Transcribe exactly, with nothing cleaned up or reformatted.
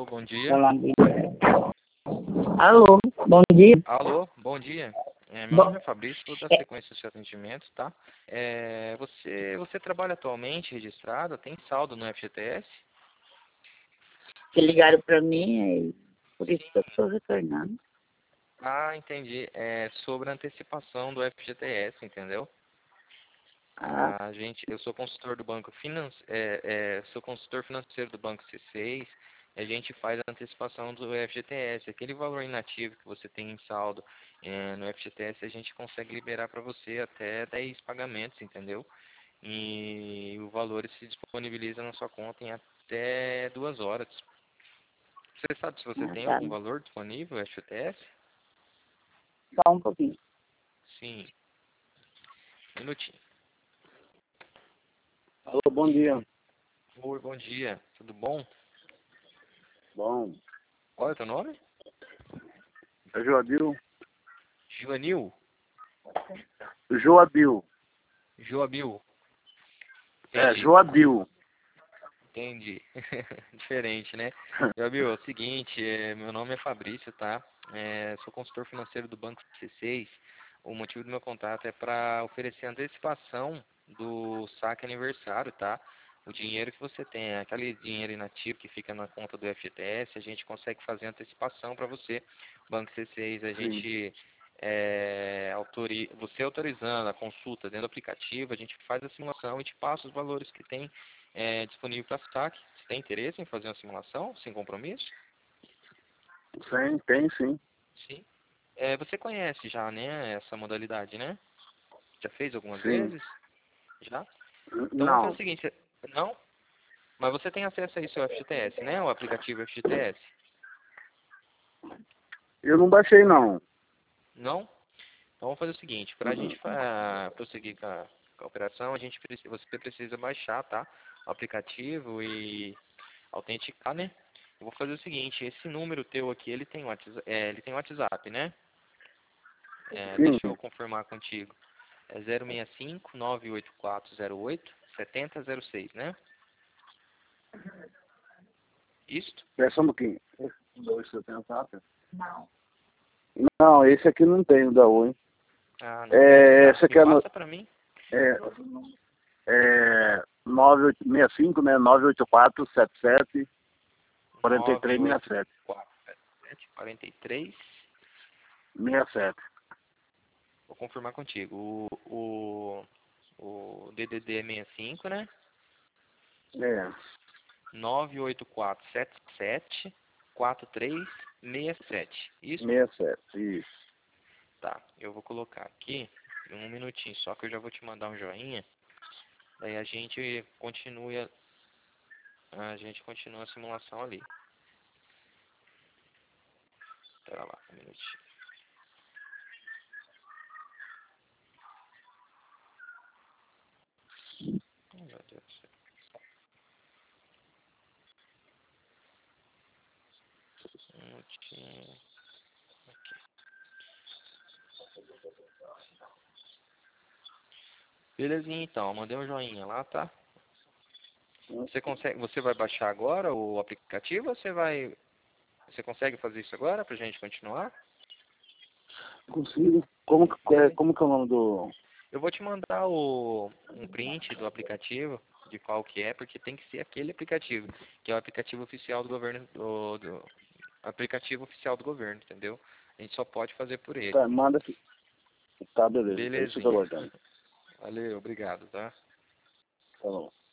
bom dia. Olá, alô, bom dia. Alô, bom dia. É, meu Bom, nome é Fabrício, vou dar é, sequência ao seu atendimento, tá? É, você, você trabalha atualmente registrado, tem saldo no F G T S? que ligaram para mim, é por isso que eu estou retornando. Ah, entendi. É sobre a antecipação do F G T S, entendeu? Ah, A gente, eu sou consultor do banco finance, é, é, sou consultor financeiro do banco C seis. A gente faz a antecipação do F G T S, aquele valor inativo que você tem em saldo é, no F G T S, a gente consegue liberar para você até dez pagamentos, entendeu? E o valor se disponibiliza na sua conta em até duas horas. Você sabe se você ah, tem tá. algum valor disponível F G T S? Só um pouquinho. Sim, um minutinho. Alô, bom dia. Oi, bom dia, tudo bom? Bom, Qual é o teu nome? é Joabil. Joanil? Joabil. Joabil. É, Entendi, Joabil. entendi. Diferente, né? Joabil, é o seguinte, é, meu nome é Fabrício, tá? É, sou consultor financeiro do Banco C seis. O motivo do meu contato é para oferecer antecipação do saque aniversário, tá? O dinheiro que você tem, aquele dinheiro inativo que fica na conta do F G T S, a gente consegue fazer antecipação para você. O Banco C seis, a Sim. gente é, autori... você autorizando a consulta dentro do aplicativo, a gente faz a simulação e te passa os valores que tem é, disponível para saque. Você tem interesse em fazer uma simulação sem compromisso? Sim, tem sim. Sim. É, você conhece já, né, essa modalidade, né? Já fez algumas Sim. vezes? Já? Então vamos fazer o Não, seguinte, não? Mas você tem acesso aí ao seu F G T S, né? O aplicativo F G T S? eu não baixei não. Não? Então vamos fazer o seguinte, para a gente fa- prosseguir com a, com a operação, a gente preci- você precisa baixar, tá? O aplicativo e autenticar, né? Eu vou fazer o seguinte, esse número teu aqui, ele tem WhatsApp, é, ele tem WhatsApp, né? É, Sim, deixa eu confirmar contigo. É zero seis cinco, nove oito quatro zero oito, sete zero zero seis, né? Isto? é só um pouquinho. Esse dois você tem WhatsApp? Não, esse aqui não tem o da Oi. Ah, não tem. É, Tá, esse me aqui é, no, passa pra mim. é, é nove oito seis cinco, né? nove oito quatro sete sete quatro três seis sete. nove oito quatro sete quatro três. sessenta e sete. Vou confirmar contigo. O, o, o D D D é sessenta e cinco, né? É, nove oito quatro sete sete quatro três seis sete. Isso? sessenta e sete, isso. Tá. Eu vou colocar aqui um minutinho só que eu já vou te mandar um joinha. Daí a gente continua a gente continua a simulação ali. Pera lá, um minutinho. Oh, meu Deus do céu. Um minutinho. Aqui. Belezinha então, mandei um joinha lá, tá? Você consegue, você vai baixar agora o aplicativo ou você vai, você consegue fazer isso agora pra gente continuar? Consigo. Como, que- é, Beleza. como que é o nome do... Eu vou te mandar o, um print do aplicativo, de qual que é, porque tem que ser aquele aplicativo, que é o aplicativo oficial do governo, do, do aplicativo oficial do governo, entendeu? A gente só pode fazer por ele. Tá, manda aqui. Tá, beleza. É isso que eu tô Belezinha. aguardando. Valeu, obrigado, tá? Tá bom.